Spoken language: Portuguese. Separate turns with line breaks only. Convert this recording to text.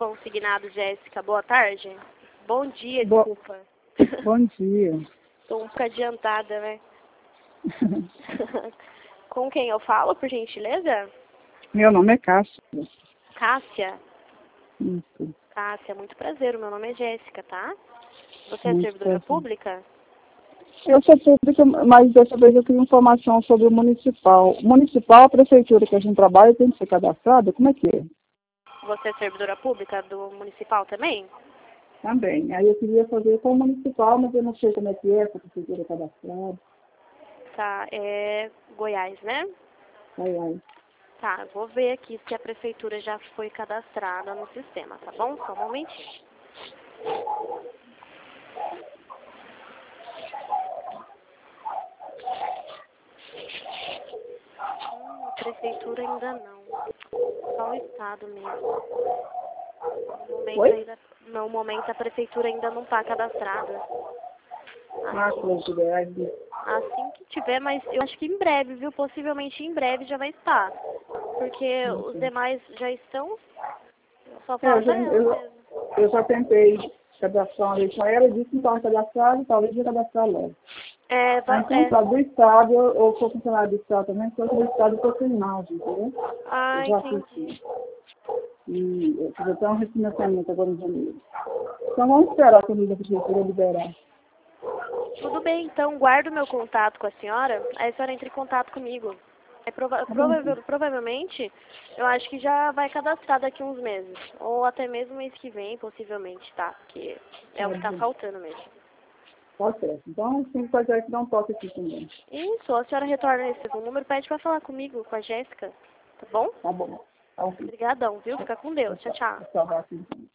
Consignado, Jéssica. Boa tarde. Bom dia,
Bo-
desculpa.
Bom dia.
Estou um pouco adiantada, né? Com quem eu falo, por gentileza?
Meu nome é Cássia.
Cássia.
Isso,
Cássia, muito prazer. O meu nome é Jéssica, tá? Você é
muito
servidora
prazer.
pública?
Eu sou pública, mas dessa vez eu queria informação sobre o municipal. Municipal, a prefeitura que a gente trabalha tem que ser cadastrada? Como é que é?
Você é servidora pública do municipal também?
Também. Aí eu queria fazer com o municipal, mas eu não sei como é que é, se a prefeitura é cadastrada.
Tá, é Goiás, né?
Ai, ai.
Tá, vou ver aqui se a prefeitura já foi cadastrada no sistema, tá bom? Só um momentinho. A prefeitura ainda não. Só o estado mesmo.
Oi?
No momento a prefeitura ainda não está cadastrada.
Ah, prefeitura.
Assim que tiver, mas eu acho que em breve, viu? Possivelmente em breve já vai estar. Porque os demais já estão, só falta ela mesmo.
Eu já tentei cadastrar uma vez com ela, disse que não estava cadastrado, talvez ia cadastrar logo. Mas quem sabe do Estado, eu sou funcionário do Estado também, sou do Estado do imagem, entendeu?
Ah,
Eu já
entendi.
fiz. E eu fiz até um refinanciamento agora em janeiro. Então vamos esperar quando a prefeitura liberar.
Tudo bem, então guardo meu contato com a senhora, aí a senhora entra em contato comigo. Provavelmente, eu acho que já vai cadastrar daqui uns meses. Ou até mesmo mês que vem, possivelmente, tá? Porque é o que tá faltando mesmo.
Tá certo. Então tem que fazer que dá um toque aqui também.
Isso, a senhora retorna esse número, pede pra falar comigo, com a Jéssica, tá bom?
Tá bom. Tá ok.
Obrigadão, viu? Fica com Deus. Tchau, tchau.
Tchau, tchau.